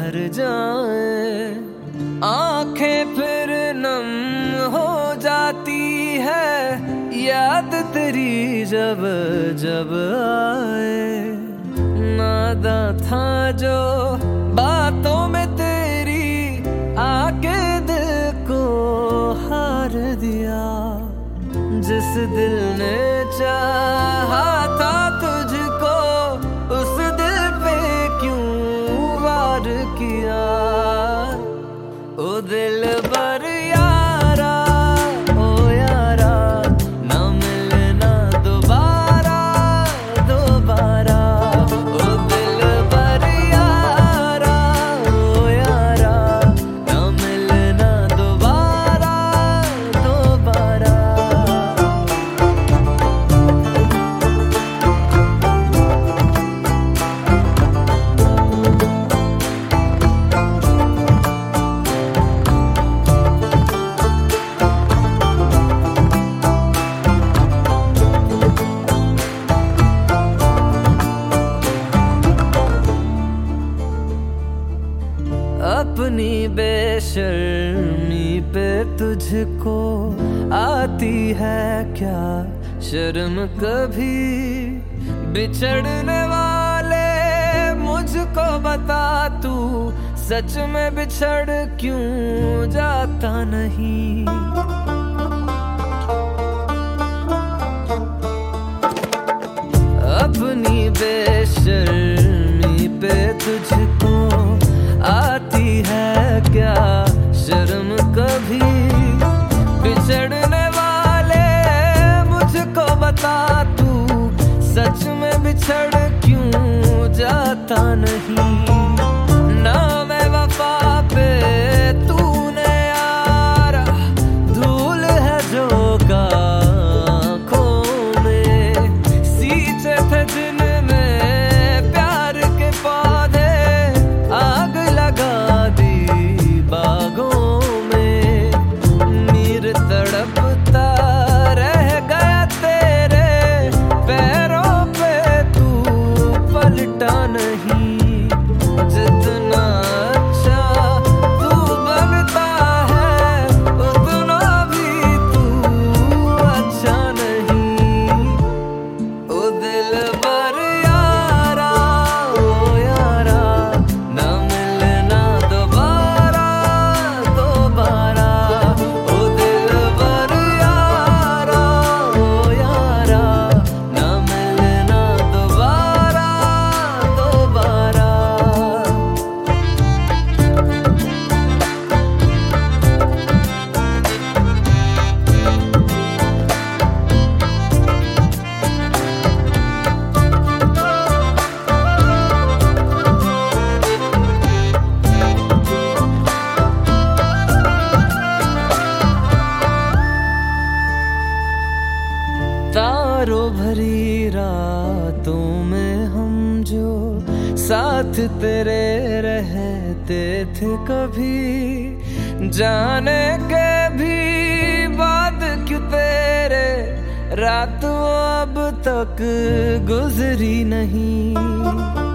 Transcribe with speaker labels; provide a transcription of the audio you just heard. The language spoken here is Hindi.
Speaker 1: भर जाए, आंखें फिर नम हो जाती है, याद तेरी जब जब आए। नादा था जो बातों में तेरी, आके दिल को हार दिया। जिस दिल ने चाहा था तुझको, उस दिल पे क्यों वार किया। ओ दिल बर यारा, ओ यारा, ना मिलना दोबारा दोबारा। ओ दिल बर यारा, ओ यारा, ना मिलना दोबारा दोबारा। अपनी बेशर्मी पे तुझको आती है क्या शर्म कभी। बिछड़ने वाले मुझको बता तू, सच में बिछड़ क्यों जाता नहीं। अपनी बेशर्मी पे तुझको आती है क्या शर्म कभी। बिछड़ने वाले मुझको बता तू, सच में बिछड़ क्यों जाता नहीं। ना मैं वफा पे तूने यारा, धूल है जो का आँखों में। सींचे थे जिनमें प्यार के पौधे, आग लगा दी बागों में। नीर तड़पता रह गया तेरे पैरों पे, तू पलटा नहीं। जितना अच्छा तू बनता है, उतना भी तू अच्छा नहीं। ओ दिल बर यारा, ओ यारा, ना मिलना दोबारा दोबारा। ओ दिल बर यारा, ओ यारा, ना मिलना दोबारा दोबारा। तारों भरी रातों में हम जो साथ तेरे रहते थे कभी। जाने के भी बाद क्यों तेरे रात अब तक गुजरी नहीं।